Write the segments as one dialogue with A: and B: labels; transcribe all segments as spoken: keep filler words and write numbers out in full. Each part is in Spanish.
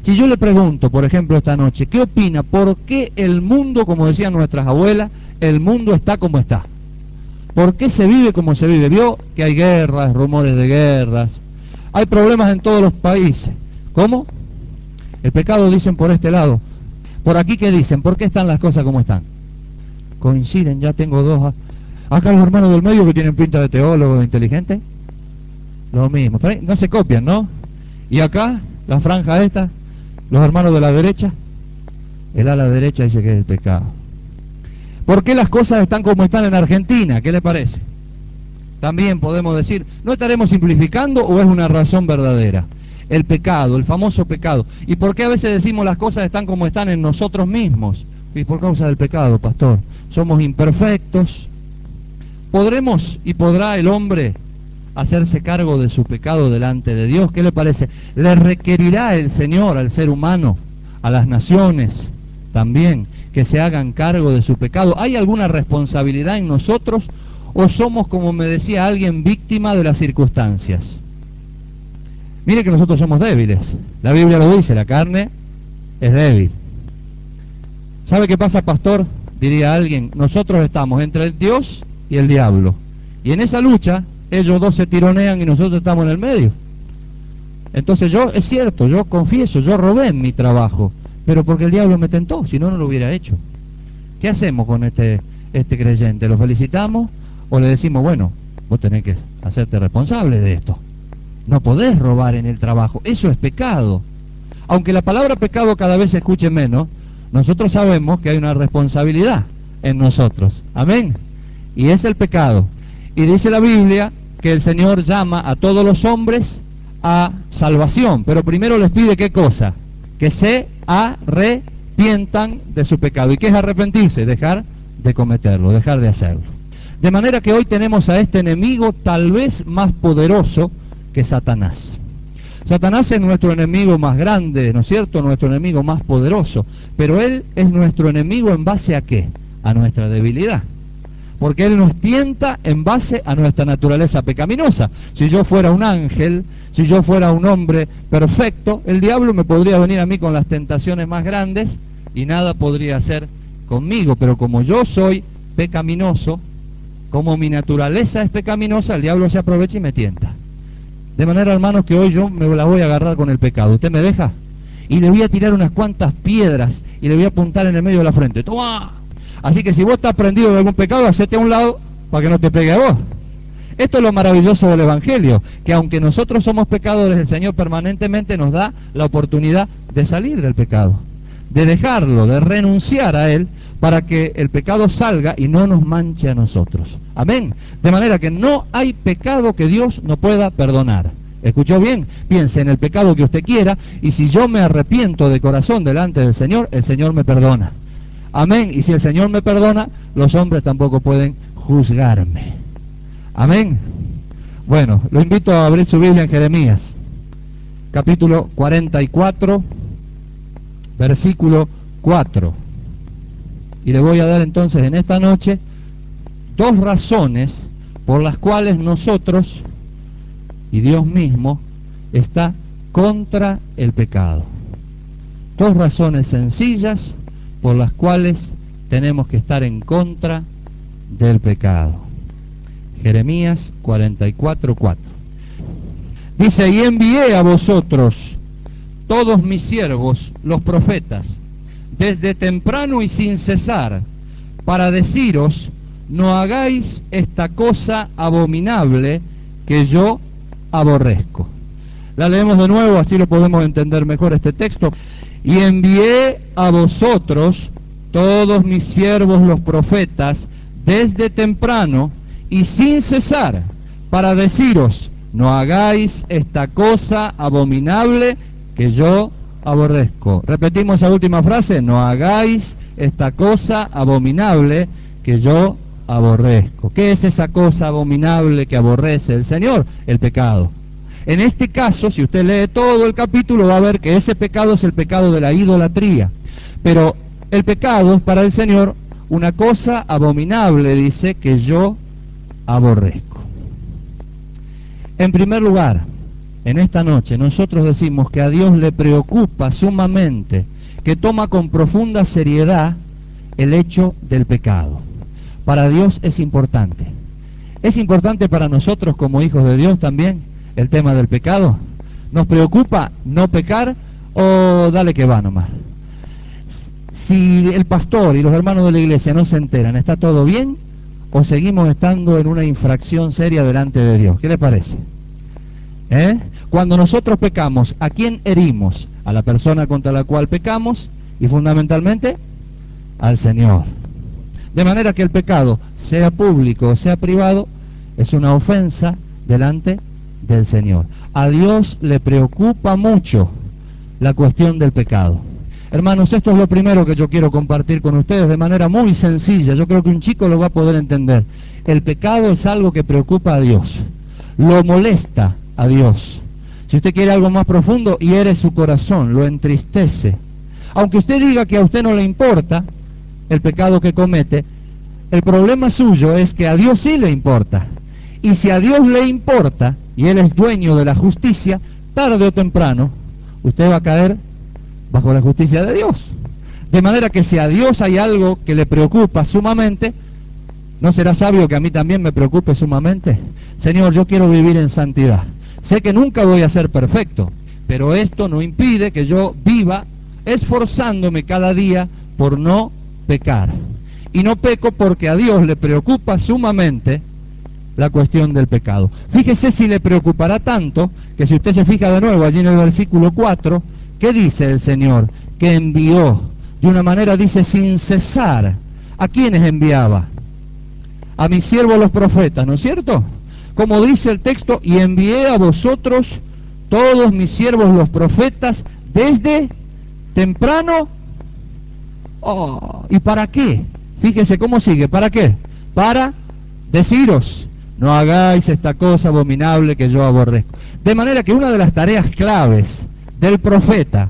A: Si yo le pregunto, por ejemplo, esta noche, ¿qué opina? ¿Por qué el mundo, como decían nuestras abuelas, el mundo está como está? ¿Por qué se vive como se vive? Vio que hay guerras, rumores de guerras, hay problemas en todos los países. ¿Cómo? El pecado, dicen, por este lado. Por aquí, ¿qué dicen? ¿Por qué están las cosas como están? Coinciden, ya tengo dos. Acá los hermanos del medio que tienen pinta de teólogos, de inteligentes. Lo mismo. No se copian, ¿no? Y acá, la franja esta, los hermanos de la derecha, el ala derecha dice que es el pecado. ¿Por qué las cosas están como están en Argentina? ¿Qué le parece? También podemos decir, ¿no estaremos simplificando o es una razón verdadera? El pecado, el famoso pecado. ¿Y por qué a veces decimos las cosas están como están en nosotros mismos? Y por causa del pecado, pastor. Somos imperfectos. ¿Podremos y podrá el hombre hacerse cargo de su pecado delante de Dios? ¿Qué le parece? ¿Le requerirá el Señor al ser humano, a las naciones también, que se hagan cargo de su pecado? ¿Hay alguna responsabilidad en nosotros o somos, como me decía alguien, víctima de las circunstancias? Mire que nosotros somos débiles. La Biblia lo dice, la carne es débil. ¿Sabe qué pasa, pastor? Diría alguien, nosotros estamos entre el Dios y el diablo. Y en esa lucha, ellos dos se tironean y nosotros estamos en el medio. Entonces yo, es cierto, yo confieso, yo robé en mi trabajo, pero porque el diablo me tentó, si no, no lo hubiera hecho. ¿Qué hacemos con este, este creyente? ¿Lo felicitamos o le decimos, bueno, vos tenés que hacerte responsable de esto? No podés robar en el trabajo, eso es pecado. Aunque la palabra pecado cada vez se escuche menos, nosotros sabemos que hay una responsabilidad en nosotros. Amén. Y es el pecado. Y dice la Biblia que el Señor llama a todos los hombres a salvación, pero primero les pide ¿qué cosa? Que se arrepientan de su pecado. ¿Y qué es arrepentirse? Dejar de cometerlo, dejar de hacerlo. De manera que hoy tenemos a este enemigo tal vez más poderoso que Satanás. Satanás es nuestro enemigo más grande, ¿no es cierto? Nuestro enemigo más poderoso. Pero él es nuestro enemigo ¿en base a qué? A nuestra debilidad. Porque él nos tienta en base a nuestra naturaleza pecaminosa. Si yo fuera un ángel, si yo fuera un hombre perfecto, el diablo me podría venir a mí con las tentaciones más grandes y nada podría hacer conmigo. Pero como yo soy pecaminoso, como mi naturaleza es pecaminosa, el diablo se aprovecha y me tienta. De manera, hermanos, que hoy yo me la voy a agarrar con el pecado. ¿Usted me deja? Y le voy a tirar unas cuantas piedras y le voy a apuntar en el medio de la frente. ¡Toma! Así que si vos estás prendido de algún pecado, hacete a un lado para que no te pegue a vos. Esto es lo maravilloso del Evangelio, que aunque nosotros somos pecadores, el Señor permanentemente nos da la oportunidad de salir del pecado, de dejarlo, de renunciar a él, para que el pecado salga y no nos manche a nosotros. Amén. De manera que no hay pecado que Dios no pueda perdonar. ¿Escuchó bien? Piense en el pecado que usted quiera, y si yo me arrepiento de corazón delante del Señor, el Señor me perdona. Amén. Y si el Señor me perdona, los hombres tampoco pueden juzgarme. Amén. Bueno, lo invito a abrir su Biblia en Jeremías, capítulo cuarenta y cuatro, versículo cuatro. Y le voy a dar entonces en esta noche dos razones por las cuales nosotros y Dios mismo está contra el pecado. Dos razones sencillas por las cuales tenemos que estar en contra del pecado. Jeremías cuarenta y cuatro, cuatro. Dice, y envié a vosotros todos mis siervos, los profetas, desde temprano y sin cesar, para deciros, no hagáis esta cosa abominable que yo aborrezco. La leemos de nuevo, así lo podemos entender mejor este texto. Y envié a vosotros todos mis siervos los profetas desde temprano y sin cesar, para deciros, no hagáis esta cosa abominable que yo aborrezco. Repetimos esa última frase, no hagáis esta cosa abominable que yo aborrezco. ¿Qué es esa cosa abominable que aborrece el Señor? El pecado. En este caso, si usted lee todo el capítulo, va a ver que ese pecado es el pecado de la idolatría. Pero el pecado es para el Señor una cosa abominable, dice, que yo aborrezco. En primer lugar, en esta noche nosotros decimos que a Dios le preocupa sumamente, que toma con profunda seriedad el hecho del pecado. Para Dios es importante. ¿Es importante para nosotros como hijos de Dios también el tema del pecado? ¿Nos preocupa no pecar o dale que va nomás? Si el pastor y los hermanos de la iglesia no se enteran, ¿está todo bien? ¿O seguimos estando en una infracción seria delante de Dios? ¿Qué le parece? ¿Eh? Cuando nosotros pecamos, ¿a quién herimos? A la persona contra la cual pecamos y fundamentalmente al Señor. De manera que el pecado, sea público o sea privado, es una ofensa delante del Señor. A Dios le preocupa mucho la cuestión del pecado. Hermanos, esto es lo primero que yo quiero compartir con ustedes de manera muy sencilla. Yo creo que un chico lo va a poder entender. El pecado es algo que preocupa a Dios. Lo molesta a Dios. Si usted quiere algo más profundo, hiere su corazón, lo entristece. Aunque usted diga que a usted no le importa el pecado que comete, el problema suyo es que a Dios sí le importa. Y si a Dios le importa, y Él es dueño de la justicia, tarde o temprano, usted va a caer bajo la justicia de Dios. De manera que si a Dios hay algo que le preocupa sumamente, ¿no será sabio que a mí también me preocupe sumamente? Señor, yo quiero vivir en santidad. Sé que nunca voy a ser perfecto, pero esto no impide que yo viva esforzándome cada día por no pecar. Y no peco porque a Dios le preocupa sumamente la cuestión del pecado. Fíjese si le preocupará tanto, que si usted se fija de nuevo allí en el versículo cuatro, ¿qué dice el Señor? Que envió, de una manera dice sin cesar. ¿A quiénes enviaba? A mis siervos los profetas, ¿no es cierto? Como dice el texto, y envié a vosotros todos mis siervos los profetas desde temprano. Oh, ¿y para qué? Fíjese cómo sigue, ¿para qué? Para deciros, no hagáis esta cosa abominable que yo aborrezco. De manera que una de las tareas claves del profeta,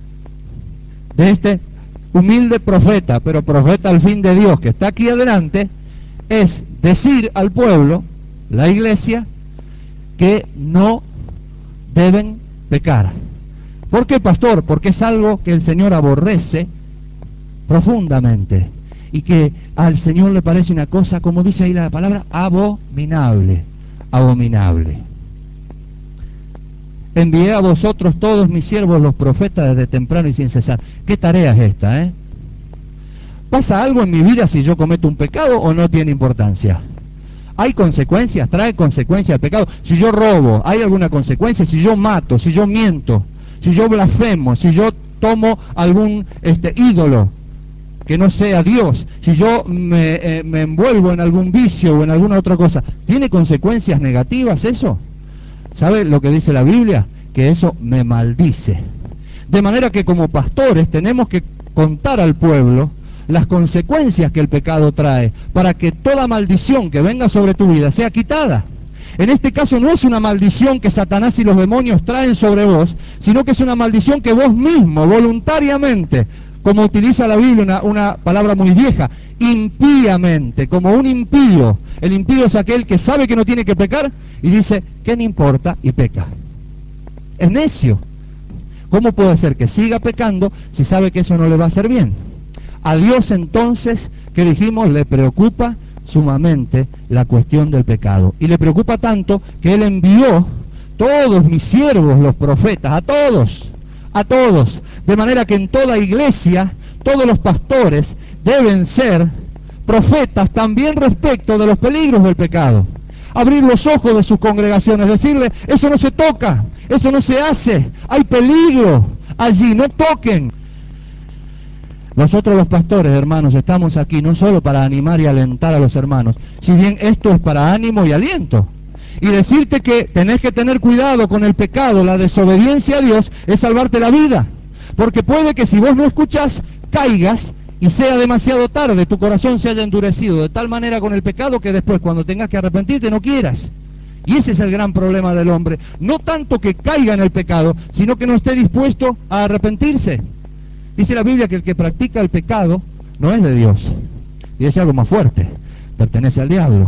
A: de este humilde profeta, pero profeta al fin de Dios, que está aquí adelante, es decir al pueblo, la iglesia, que no deben pecar. ¿Por qué, pastor? Porque es algo que el Señor aborrece profundamente y que al Señor le parece una cosa, como dice ahí la palabra, abominable, abominable. Envié a vosotros todos mis siervos los profetas desde temprano y sin cesar. ¿Qué tarea es esta, eh? ¿Pasa algo en mi vida si yo cometo un pecado o no tiene importancia? ¿Hay consecuencias? ¿Trae consecuencias el pecado? Si yo robo, ¿hay alguna consecuencia? Si yo mato, si yo miento, si yo blasfemo, si yo tomo algún este, ídolo que no sea Dios, si yo me, eh, me envuelvo en algún vicio o en alguna otra cosa, ¿tiene consecuencias negativas eso? ¿Sabe lo que dice la Biblia? Que eso me maldice. De manera que como pastores tenemos que contar al pueblo las consecuencias que el pecado trae, para que toda maldición que venga sobre tu vida sea quitada. En este caso no es una maldición que Satanás y los demonios traen sobre vos, sino que es una maldición que vos mismo, voluntariamente, como utiliza la Biblia una, una palabra muy vieja, impíamente, como un impío. El impío es aquel que sabe que no tiene que pecar y dice, ¿qué me importa? Y peca. Es necio. ¿Cómo puede ser que siga pecando si sabe que eso no le va a hacer bien? A Dios entonces, que dijimos, le preocupa sumamente la cuestión del pecado. Y le preocupa tanto que Él envió todos mis siervos, los profetas, a todos, a todos. De manera que en toda iglesia, todos los pastores deben ser profetas también respecto de los peligros del pecado. Abrir los ojos de sus congregaciones, decirle, eso no se toca, eso no se hace, hay peligro allí, no toquen. Nosotros los pastores, hermanos, estamos aquí no solo para animar y alentar a los hermanos, si bien esto es para ánimo y aliento. Y decirte que tenés que tener cuidado con el pecado, la desobediencia a Dios, es salvarte la vida. Porque puede que si vos no escuchás, caigas y sea demasiado tarde, tu corazón se haya endurecido de tal manera con el pecado que después cuando tengas que arrepentirte no quieras. Y ese es el gran problema del hombre. No tanto que caiga en el pecado, sino que no esté dispuesto a arrepentirse. Dice la Biblia que el que practica el pecado no es de Dios. Y es algo más fuerte, pertenece al diablo.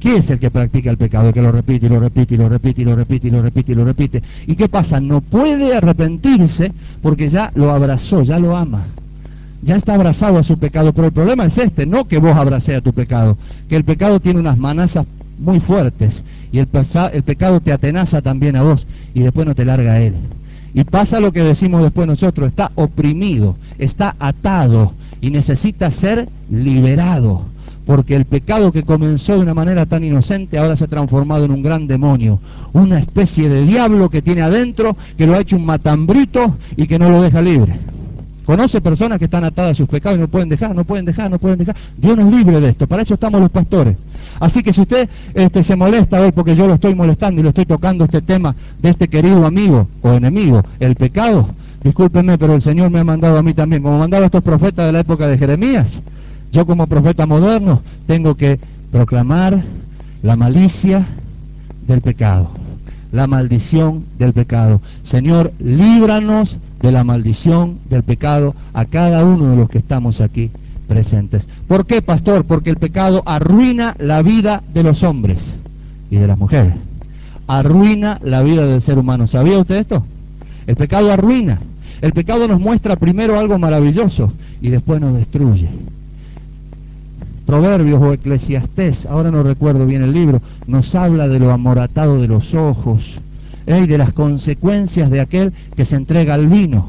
A: ¿Qué es el que practica el pecado? El que lo repite y lo repite y lo repite y lo repite y lo repite y lo repite. ¿Y qué pasa? No puede arrepentirse porque ya lo abrazó, ya lo ama. Ya está abrazado a su pecado. Pero el problema es este, no que vos abracés a tu pecado, que el pecado tiene unas manazas muy fuertes y el, el pecado te atenaza también a vos y después no te larga a él. Y pasa lo que decimos después nosotros, está oprimido, está atado y necesita ser liberado. Porque el pecado que comenzó de una manera tan inocente ahora se ha transformado en un gran demonio, una especie de diablo que tiene adentro, que lo ha hecho un matambrito y que no lo deja libre. Conoce personas que están atadas a sus pecados y no pueden dejar, no pueden dejar, no pueden dejar. Dios nos libre de esto, para eso estamos los pastores. Así que si usted este, se molesta hoy porque yo lo estoy molestando y le estoy tocando este tema de este querido amigo o enemigo, el pecado, discúlpenme, pero el Señor me ha mandado a mí también, como mandaba a estos profetas de la época de Jeremías. Yo como profeta moderno tengo que proclamar la malicia del pecado, la maldición del pecado. Señor, líbranos de la maldición del pecado a cada uno de los que estamos aquí presentes. ¿Por qué, pastor? Porque el pecado arruina la vida de los hombres y de las mujeres. Arruina la vida del ser humano. ¿Sabía usted esto? El pecado arruina. El pecado nos muestra primero algo maravilloso y después nos destruye. Proverbios o Eclesiastés, ahora no recuerdo bien el libro, nos habla de lo amoratado de los ojos, ¿eh? y de las consecuencias de aquel que se entrega al vino.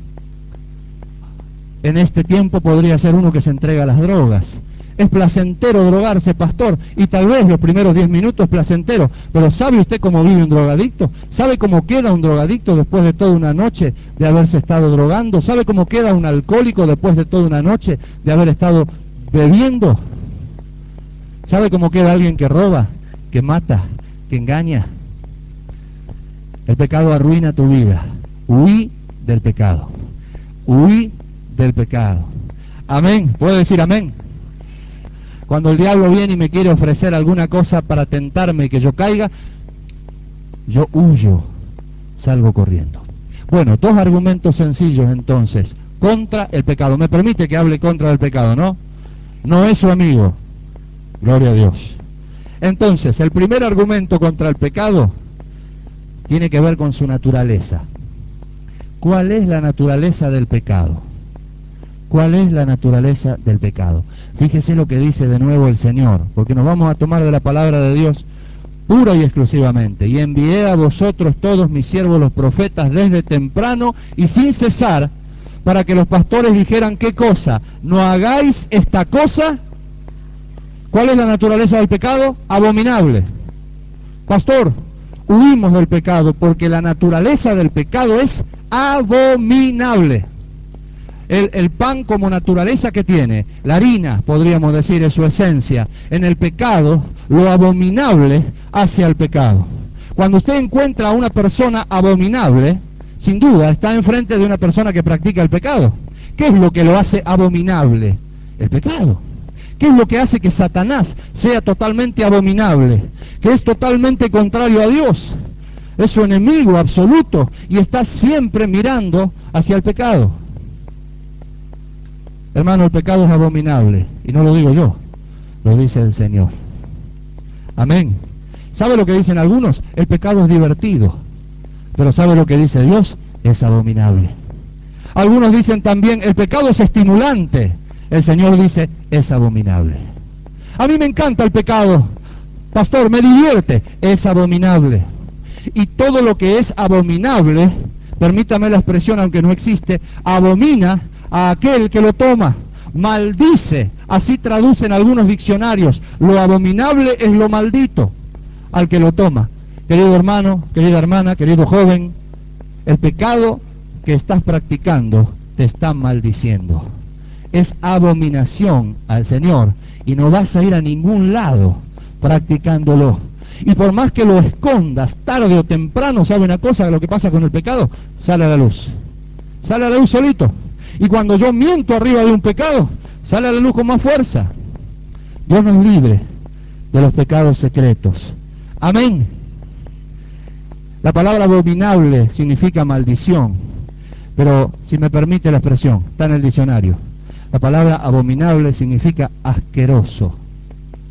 A: En este tiempo podría ser uno que se entrega a las drogas. Es placentero drogarse, pastor, y tal vez los primeros diez minutos es placentero, pero ¿sabe usted cómo vive un drogadicto? ¿Sabe cómo queda un drogadicto después de toda una noche de haberse estado drogando? ¿Sabe cómo queda un alcohólico después de toda una noche de haber estado bebiendo? ¿Sabe cómo queda alguien que roba, que mata, que engaña? El pecado arruina tu vida. Huí del pecado. Huí del pecado. Amén. ¿Puedo decir amén? Cuando el diablo viene y me quiere ofrecer alguna cosa para tentarme y que yo caiga, yo huyo, salgo corriendo. Bueno, dos argumentos sencillos entonces contra el pecado. ¿Me permite que hable contra el pecado, no? No es su amigo. Gloria a Dios. Entonces, el primer argumento contra el pecado tiene que ver con su naturaleza. ¿Cuál es la naturaleza del pecado? ¿Cuál es la naturaleza del pecado? Fíjese lo que dice de nuevo el Señor, porque nos vamos a tomar de la palabra de Dios pura y exclusivamente. Y envié a vosotros todos mis siervos los profetas desde temprano y sin cesar, para que los pastores dijeran qué cosa, no hagáis esta cosa. ¿Cuál es la naturaleza del pecado? Abominable. Pastor, huimos del pecado porque la naturaleza del pecado es abominable. El, el pan como naturaleza que tiene, la harina, podríamos decir, es su esencia. En el pecado, lo abominable hacia el pecado. Cuando usted encuentra a una persona abominable, sin duda está enfrente de una persona que practica el pecado. ¿Qué es lo que lo hace abominable? El pecado. ¿Qué es lo que hace que Satanás sea totalmente abominable? Que es totalmente contrario a Dios. Es su enemigo absoluto y está siempre mirando hacia el pecado. Hermano, el pecado es abominable. Y no lo digo yo, lo dice el Señor. Amén. ¿Sabe lo que dicen algunos? El pecado es divertido. Pero ¿sabe lo que dice Dios? Es abominable. Algunos dicen también, el pecado es estimulante. El Señor dice, es abominable. A mí me encanta el pecado, pastor, me divierte, es abominable. Y todo lo que es abominable, permítame la expresión aunque no existe, abomina a aquel que lo toma, maldice, así traducen algunos diccionarios, lo abominable es lo maldito al que lo toma. Querido hermano, querida hermana, querido joven, el pecado que estás practicando te está maldiciendo. Es abominación al Señor y no vas a ir a ningún lado practicándolo. Y por más que lo escondas, tarde o temprano, ¿sabe una cosa? Lo que pasa con el pecado, sale a la luz. Sale a la luz solito. Y cuando yo miento arriba de un pecado, sale a la luz con más fuerza. Dios nos libre de los pecados secretos. Amén. La palabra abominable significa maldición. Pero, si me permite la expresión, está en el diccionario. La palabra abominable significa asqueroso.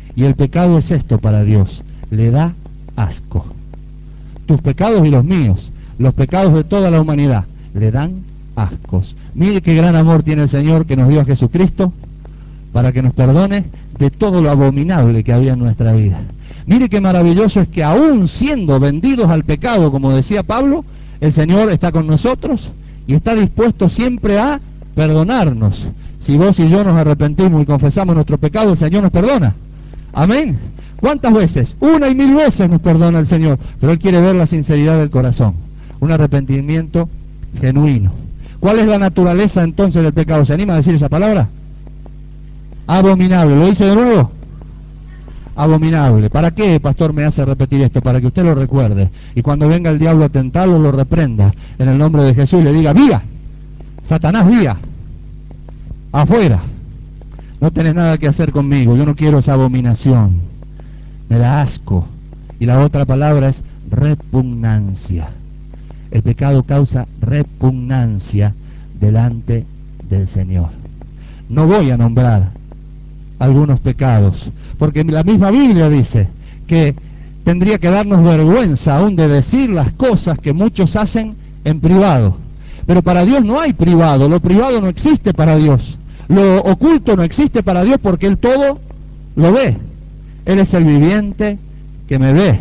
A: Y el pecado es esto para Dios, le da asco. Tus pecados y los míos, los pecados de toda la humanidad, le dan ascos. Mire qué gran amor tiene el Señor que nos dio a Jesucristo para que nos perdone de todo lo abominable que había en nuestra vida. Mire qué maravilloso es que aún siendo vendidos al pecado, como decía Pablo, el Señor está con nosotros y está dispuesto siempre a perdonarnos. Si vos y yo nos arrepentimos y confesamos nuestro pecado, el Señor nos perdona. Amén. ¿Cuántas veces? Una y mil veces nos perdona el Señor, pero Él quiere ver la sinceridad del corazón, un arrepentimiento genuino. ¿Cuál es la naturaleza entonces del pecado? ¿Se anima a decir esa palabra? Abominable. ¿Lo dice de nuevo? Abominable. ¿Para qué, pastor, me hace repetir esto? Para que usted lo recuerde. Y cuando venga el diablo a tentarlo, lo reprenda en el nombre de Jesús y le diga: vía, Satanás, vía, afuera. No tenés nada que hacer conmigo, yo no quiero esa abominación. Me da asco. Y la otra palabra es repugnancia. El pecado causa repugnancia delante del Señor. No voy a nombrar algunos pecados, porque la misma Biblia dice que tendría que darnos vergüenza aún de decir las cosas que muchos hacen en privado. Pero para Dios no hay privado, lo privado no existe para Dios. Lo oculto no existe para Dios porque Él todo lo ve. Él es el viviente que me ve.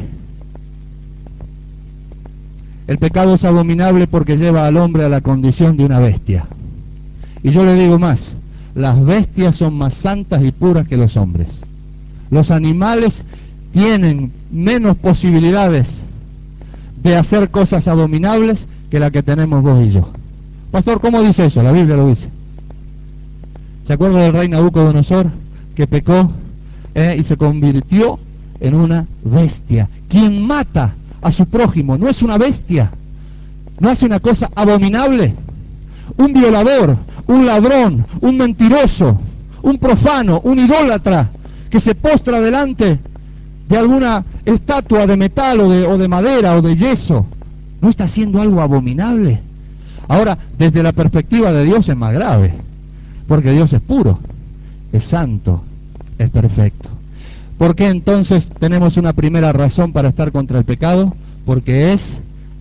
A: El pecado es abominable porque lleva al hombre a la condición de una bestia. Y yo le digo más, las bestias son más santas y puras que los hombres. Los animales tienen menos posibilidades de hacer cosas abominables que la que tenemos vos y yo. Pastor, ¿cómo dice eso? La Biblia lo dice. ¿Se acuerda del rey Nabucodonosor que pecó eh, y se convirtió en una bestia? Quien mata a su prójimo no es una bestia, no hace una cosa abominable. Un violador, un ladrón, un mentiroso, un profano, un idólatra que se postra delante de alguna estatua de metal o de, o de madera o de yeso, ¿no está haciendo algo abominable? Ahora, desde la perspectiva de Dios es más grave, porque Dios es puro, es santo, es perfecto. ¿Por qué entonces tenemos una primera razón para estar contra el pecado? Porque es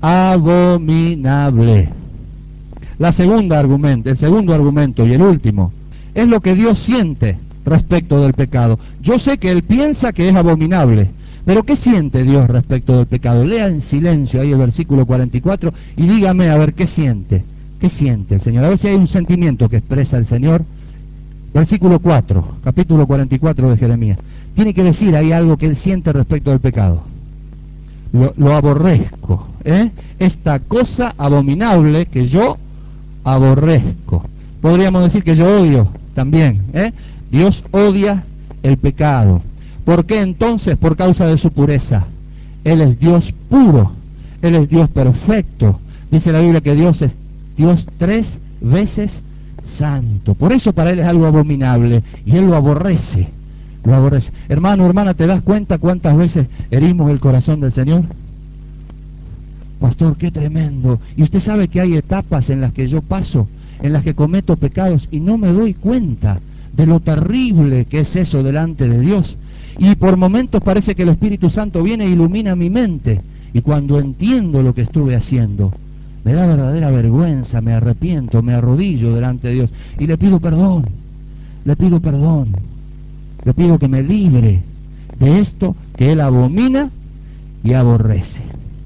A: abominable. La segunda argumento, el segundo argumento y el último, es lo que Dios siente respecto del pecado. Yo sé que Él piensa que es abominable, pero ¿qué siente Dios respecto del pecado? Lea en silencio ahí el versículo cuarenta y cuatro y dígame a ver qué siente. ¿Qué siente el Señor? A ver si hay un sentimiento que expresa el Señor. Versículo cuatro, capítulo cuarenta y cuatro de Jeremías. Tiene que decir ahí algo que Él siente respecto del pecado. Lo, lo aborrezco, ¿eh? Esta cosa abominable que yo aborrezco. Podríamos decir que yo odio también, ¿eh? Dios odia el pecado. ¿Por qué entonces? Por causa de su pureza. Él es Dios puro, Él es Dios perfecto. Dice la Biblia que Dios es Dios tres veces santo. Por eso para Él es algo abominable y Él lo aborrece, lo aborrece. Hermano, hermana, ¿te das cuenta cuántas veces herimos el corazón del Señor? Pastor, qué tremendo. Y usted sabe que hay etapas en las que yo paso, en las que cometo pecados y no me doy cuenta de lo terrible que es eso delante de Dios. Y por momentos parece que el Espíritu Santo viene e ilumina mi mente. Y cuando entiendo lo que estuve haciendo, me da verdadera vergüenza, me arrepiento, me arrodillo delante de Dios y le pido perdón, le pido perdón, le pido que me libre de esto que Él abomina y aborrece.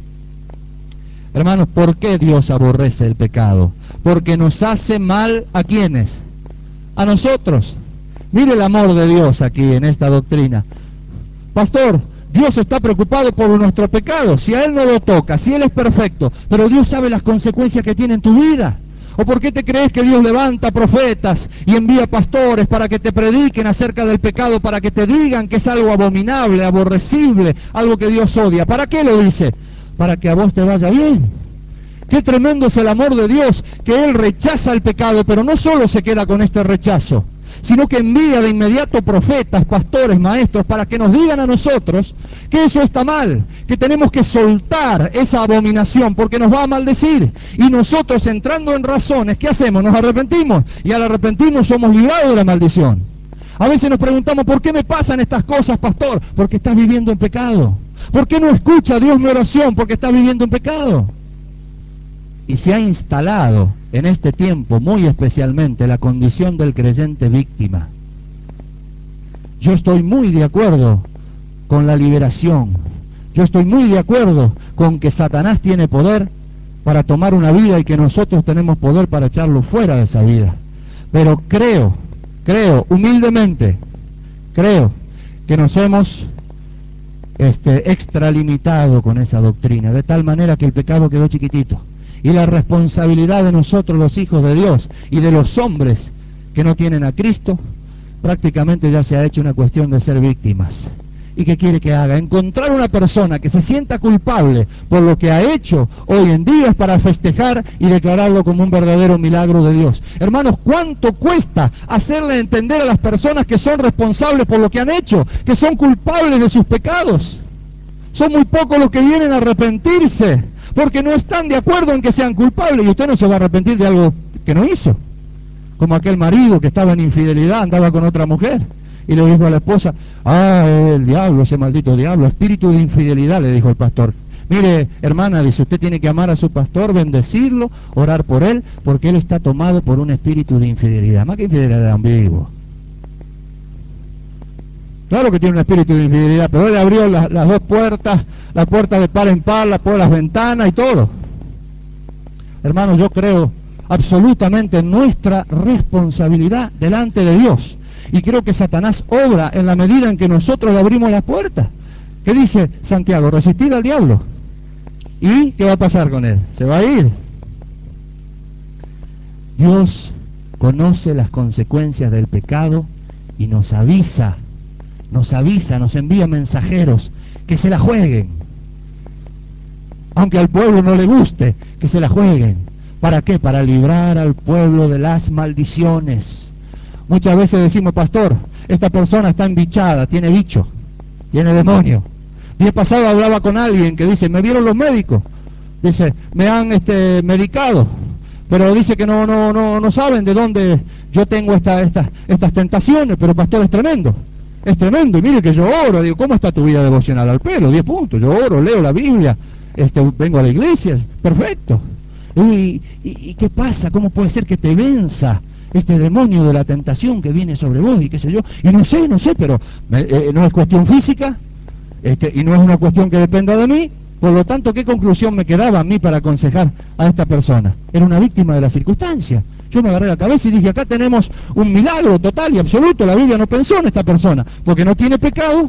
A: Hermanos, ¿por qué Dios aborrece el pecado? Porque nos hace mal ¿a quiénes? A nosotros. Mire el amor de Dios aquí en esta doctrina. Pastor, Dios está preocupado por nuestro pecado. Si a Él no lo toca, si Él es perfecto, pero Dios sabe las consecuencias que tiene en tu vida. ¿O por qué te crees que Dios levanta profetas y envía pastores para que te prediquen acerca del pecado, para que te digan que es algo abominable, aborrecible, algo que Dios odia? ¿Para qué lo dice? Para que a vos te vaya bien. Qué tremendo es el amor de Dios, que Él rechaza el pecado, pero no solo se queda con este rechazo, sino que envía de inmediato profetas, pastores, maestros, para que nos digan a nosotros que eso está mal, que tenemos que soltar esa abominación porque nos va a maldecir. Y nosotros, entrando en razones, ¿qué hacemos? Nos arrepentimos, y al arrepentirnos somos librados de la maldición. A veces nos preguntamos, ¿por qué me pasan estas cosas, pastor? Porque estás viviendo en pecado. ¿Por qué no escucha Dios mi oración? Porque estás viviendo en pecado. Y se ha instalado en este tiempo, muy especialmente, la condición del creyente víctima. Yo estoy muy de acuerdo con la liberación. Yo estoy muy de acuerdo con que Satanás tiene poder para tomar una vida y que nosotros tenemos poder para echarlo fuera de esa vida. Pero creo, creo, humildemente, creo que nos hemos este, extralimitado con esa doctrina, de tal manera que el pecado quedó chiquitito. Y la responsabilidad de nosotros, los hijos de Dios, y de los hombres que no tienen a Cristo, prácticamente ya se ha hecho una cuestión de ser víctimas. ¿Y qué quiere que haga? Encontrar una persona que se sienta culpable por lo que ha hecho hoy en día es para festejar y declararlo como un verdadero milagro de Dios. Hermanos, ¿cuánto cuesta hacerle entender a las personas que son responsables por lo que han hecho, que son culpables de sus pecados? Son muy pocos los que vienen a arrepentirse, porque no están de acuerdo en que sean culpables, y usted no se va a arrepentir de algo que no hizo. Como aquel marido que estaba en infidelidad, andaba con otra mujer, y le dijo a la esposa, ah, el diablo, ese maldito diablo, espíritu de infidelidad, le dijo el pastor. Mire, hermana, dice, usted tiene que amar a su pastor, bendecirlo, orar por él, porque él está tomado por un espíritu de infidelidad. Más que infidelidad ambiguo. Claro que tiene un espíritu de infidelidad, pero él le abrió la, las dos puertas, las puertas de par en par, por las ventanas y todo. Hermanos, yo creo absolutamente en nuestra responsabilidad delante de Dios. Y creo que Satanás obra en la medida en que nosotros le abrimos las puertas. ¿Qué dice Santiago? Resistir al diablo. ¿Y qué va a pasar con él? Se va a ir. Dios conoce las consecuencias del pecado y nos avisa, nos avisa, nos envía mensajeros que se la jueguen. Aunque al pueblo no le guste, que se la jueguen. ¿Para qué? Para librar al pueblo de las maldiciones. Muchas veces decimos, pastor, esta persona está embichada, tiene bicho, tiene demonio. Día pasado hablaba con alguien que dice, me vieron los médicos, dice, me han este, medicado, pero dice que no, no, no, no saben de dónde yo tengo esta, esta, estas tentaciones, pero pastor, es tremendo, es tremendo, y mire que yo oro, digo, ¿cómo está tu vida devocional? Al pelo, diez puntos, yo oro, leo la Biblia, este, vengo a la iglesia, perfecto. Y, y, ¿Y qué pasa? ¿Cómo puede ser que te venza este demonio de la tentación que viene sobre vos y qué sé yo? Y no sé, no sé, pero eh, no es cuestión física, este, y no es una cuestión que dependa de mí. Por lo tanto, ¿qué conclusión me quedaba a mí para aconsejar a esta persona? Era una víctima de la circunstancia. Yo me agarré la cabeza y dije, acá tenemos un milagro total y absoluto. La Biblia no pensó en esta persona, porque no tiene pecado,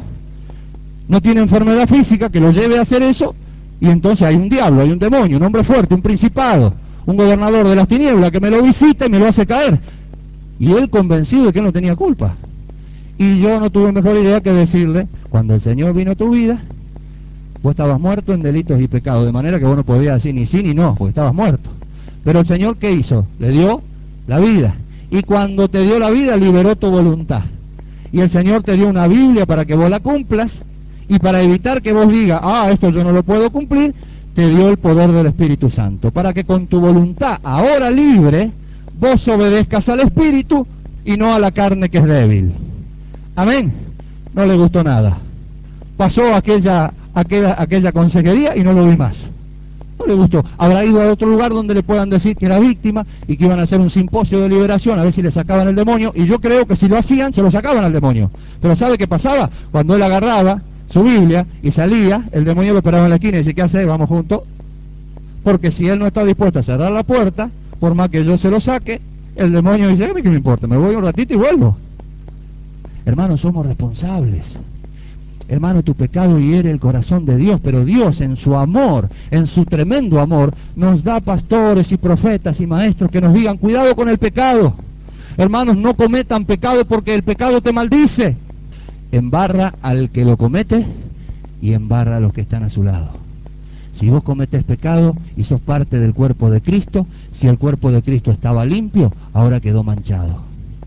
A: no tiene enfermedad física que lo lleve a hacer eso, y entonces hay un diablo, hay un demonio, un hombre fuerte, un principado, un gobernador de las tinieblas que me lo visita y me lo hace caer. Y él convencido de que él no tenía culpa. Y yo no tuve mejor idea que decirle, cuando el Señor vino a tu vida, vos estabas muerto en delitos y pecados, de manera que vos no podías decir ni sí ni no, porque estabas muerto. Pero el Señor, ¿qué hizo? Le dio la vida. Y cuando te dio la vida, liberó tu voluntad. Y el Señor te dio una Biblia para que vos la cumplas, y para evitar que vos digas, ah, esto yo no lo puedo cumplir, te dio el poder del Espíritu Santo, para que con tu voluntad, ahora libre, vos obedezcas al Espíritu y no a la carne que es débil. Amén. No le gustó nada. Pasó aquella, aquella, aquella consejería y no lo vi más. No le gustó. Habrá ido a otro lugar donde le puedan decir que era víctima y que iban a hacer un simposio de liberación a ver si le sacaban el demonio, y yo creo que si lo hacían, se lo sacaban al demonio. Pero ¿sabe qué pasaba? Cuando él agarraba su Biblia y salía, el demonio lo esperaba en la esquina y dice, ¿qué hace? Vamos juntos. Porque si él no está dispuesto a cerrar la puerta, por más que yo se lo saque, el demonio dice, ¿qué me importa? Me voy un ratito y vuelvo. Hermanos, somos responsables. Hermano, tu pecado hiere el corazón de Dios, pero Dios en su amor, en su tremendo amor, nos da pastores y profetas y maestros que nos digan, cuidado con el pecado. Hermanos, no cometan pecado porque el pecado te maldice. Embarra al que lo comete y embarra a los que están a su lado. Si vos cometes pecado y sos parte del cuerpo de Cristo, si el cuerpo de Cristo estaba limpio, ahora quedó manchado.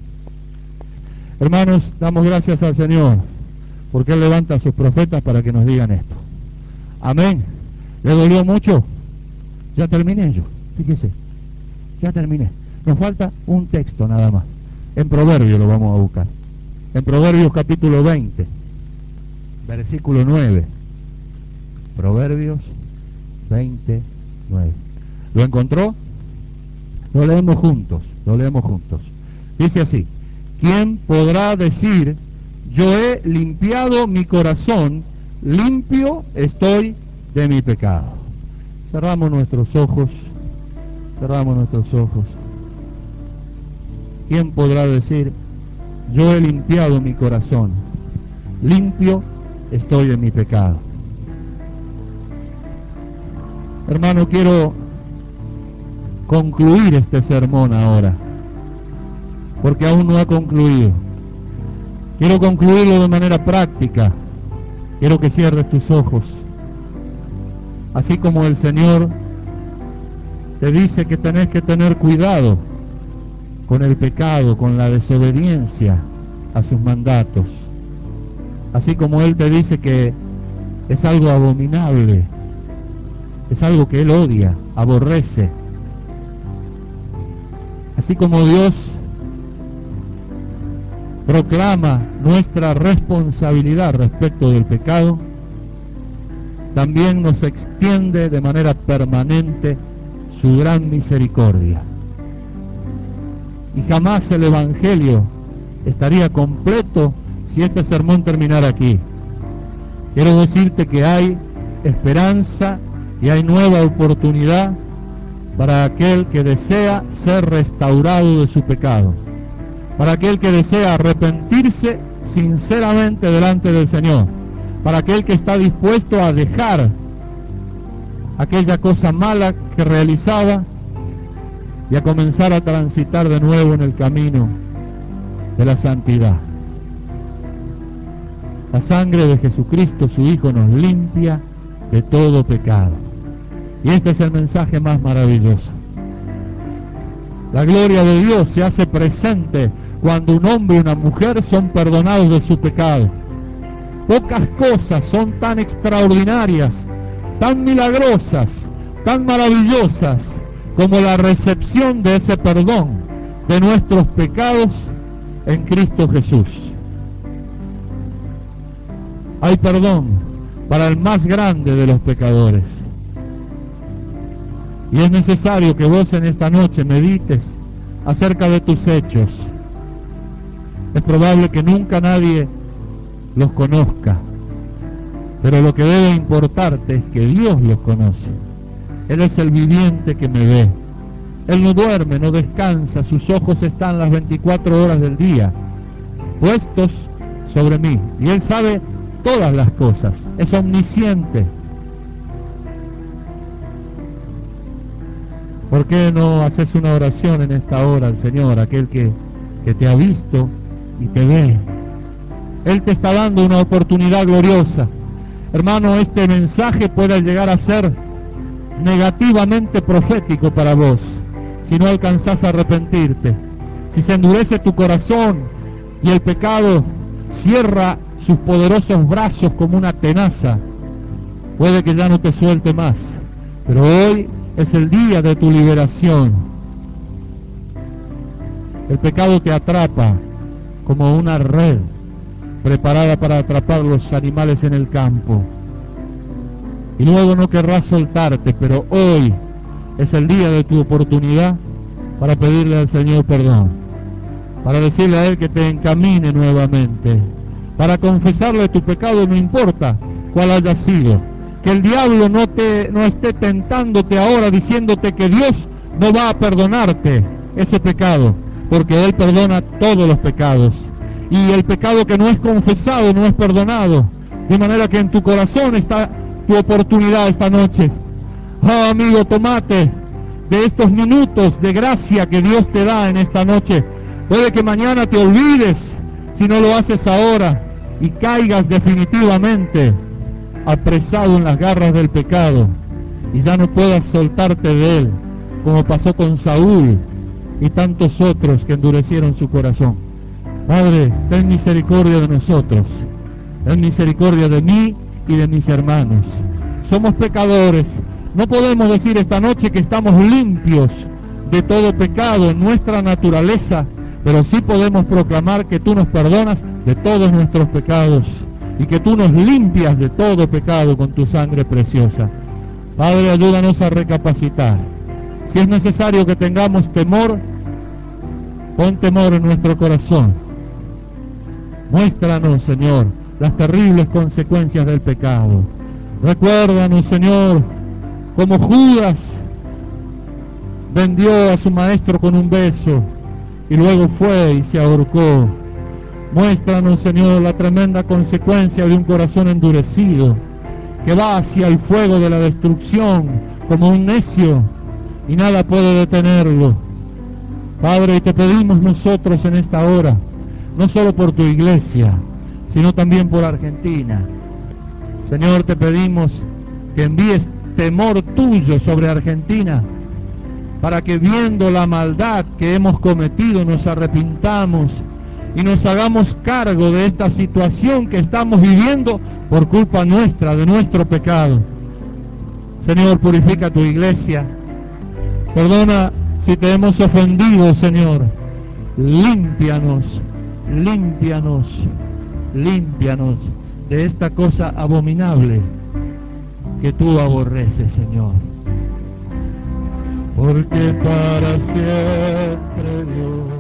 A: Hermanos, damos gracias al Señor, porque Él levanta a sus profetas para que nos digan esto. Amén. ¿Le dolió mucho? Ya terminé yo, fíjese, ya terminé. Nos falta un texto nada más. En Proverbio lo vamos a buscar. en Proverbios capítulo veinte, versículo nueve. Proverbios veinte, nueve. ¿Lo encontró? Lo leemos juntos, lo leemos juntos. Dice así: ¿quién podrá decir, yo he limpiado mi corazón, limpio estoy de mi pecado? Cerramos nuestros ojos, cerramos nuestros ojos. ¿Quién podrá decir, yo he limpiado mi corazón, limpio estoy de mi pecado? Hermano, quiero concluir este sermón ahora, porque aún no ha concluido. Quiero concluirlo de manera práctica. Quiero que cierres tus ojos. Así como el Señor te dice que tenés que tener cuidado con el pecado, con la desobediencia a sus mandatos. Así como Él te dice que es algo abominable, es algo que Él odia, aborrece. Así como Dios proclama nuestra responsabilidad respecto del pecado, también nos extiende de manera permanente su gran misericordia. Y jamás el Evangelio estaría completo si este sermón terminara aquí. Quiero decirte que hay esperanza y hay nueva oportunidad para aquel que desea ser restaurado de su pecado, para aquel que desea arrepentirse sinceramente delante del Señor, para aquel que está dispuesto a dejar aquella cosa mala que realizaba y a comenzar a transitar de nuevo en el camino de la santidad. La sangre de Jesucristo, su Hijo, nos limpia de todo pecado. Y este es el mensaje más maravilloso. La gloria de Dios se hace presente cuando un hombre y una mujer son perdonados de su pecado. Pocas cosas son tan extraordinarias, tan milagrosas, tan maravillosas como la recepción de ese perdón de nuestros pecados en Cristo Jesús. Hay perdón para el más grande de los pecadores. Y es necesario que vos en esta noche medites acerca de tus hechos. Es probable que nunca nadie los conozca, pero lo que debe importarte es que Dios los conoce. Él es el viviente que me ve. Él no duerme, no descansa, sus ojos están las veinticuatro horas del día puestos sobre mí. Y Él sabe todas las cosas, es omnisciente. ¿Por qué no haces una oración en esta hora al Señor, aquel que, que te ha visto y te ve? Él te está dando una oportunidad gloriosa. Hermano, este mensaje puede llegar a ser negativamente profético para vos, si no alcanzás a arrepentirte. Si se endurece tu corazón y el pecado cierra sus poderosos brazos como una tenaza, puede que ya no te suelte más. Pero hoy es el día de tu liberación. El pecado te atrapa como una red preparada para atrapar los animales en el campo. Y luego no querrás soltarte, pero hoy es el día de tu oportunidad para pedirle al Señor perdón, para decirle a Él que te encamine nuevamente, para confesarle tu pecado, no importa cuál haya sido. Que el diablo no te no esté tentándote ahora diciéndote que Dios no va a perdonarte ese pecado, porque Él perdona todos los pecados. Y el pecado que no es confesado no es perdonado. De manera que en tu corazón está tu oportunidad esta noche. Oh, amigo, tomate de estos minutos de gracia que Dios te da en esta noche. Puede que mañana te olvides si no lo haces ahora y caigas definitivamente apresado en las garras del pecado y ya no puedas soltarte de él, como pasó con Saúl y tantos otros que endurecieron su corazón. Padre, ten misericordia de nosotros, ten misericordia de mí y de mis hermanos. Somos pecadores, no podemos decir esta noche que estamos limpios de todo pecado en nuestra naturaleza, pero sí podemos proclamar que tú nos perdonas de todos nuestros pecados y que tú nos limpias de todo pecado con tu sangre preciosa. Padre, ayúdanos a recapacitar. Si es necesario que tengamos temor, pon temor en nuestro corazón. Muéstranos, Señor, las terribles consecuencias del pecado. Recuérdanos, Señor, como Judas vendió a su maestro con un beso y luego fue y se ahorcó. Muéstranos, Señor, la tremenda consecuencia de un corazón endurecido que va hacia el fuego de la destrucción como un necio y nada puede detenerlo. Padre, y te pedimos nosotros en esta hora, no solo por tu iglesia, sino también por Argentina. Señor, te pedimos que envíes temor tuyo sobre Argentina, para que viendo la maldad que hemos cometido nos arrepintamos y nos hagamos cargo de esta situación que estamos viviendo por culpa nuestra, de nuestro pecado. Señor, purifica tu iglesia. Perdona si te hemos ofendido, Señor. Límpianos, límpianos, límpianos de esta cosa abominable que tú aborreces, Señor. Porque para siempre, Dios,